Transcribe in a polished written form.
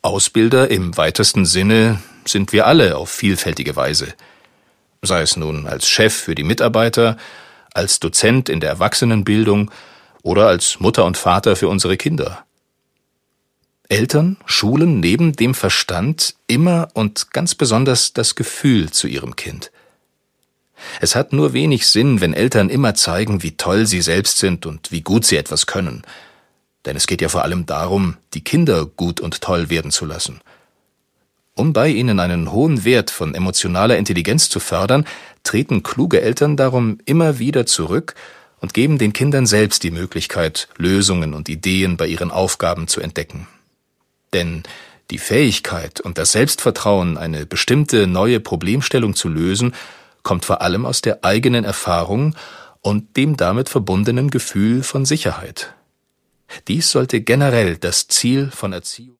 Ausbilder im weitesten Sinne sind wir alle auf vielfältige Weise. Sei es nun als Chef für die Mitarbeiter, als Dozent in der Erwachsenenbildung oder als Mutter und Vater für unsere Kinder. Eltern schulen neben dem Verstand immer und ganz besonders das Gefühl zu ihrem Kind. Es hat nur wenig Sinn, wenn Eltern immer zeigen, wie toll sie selbst sind und wie gut sie etwas können. Denn es geht ja vor allem darum, die Kinder gut und toll werden zu lassen. Um bei ihnen einen hohen Wert von emotionaler Intelligenz zu fördern, treten kluge Eltern darum immer wieder zurück und geben den Kindern selbst die Möglichkeit, Lösungen und Ideen bei ihren Aufgaben zu entdecken. Denn die Fähigkeit und das Selbstvertrauen, eine bestimmte neue Problemstellung zu lösen, kommt vor allem aus der eigenen Erfahrung und dem damit verbundenen Gefühl von Sicherheit. Dies sollte generell das Ziel von Erziehung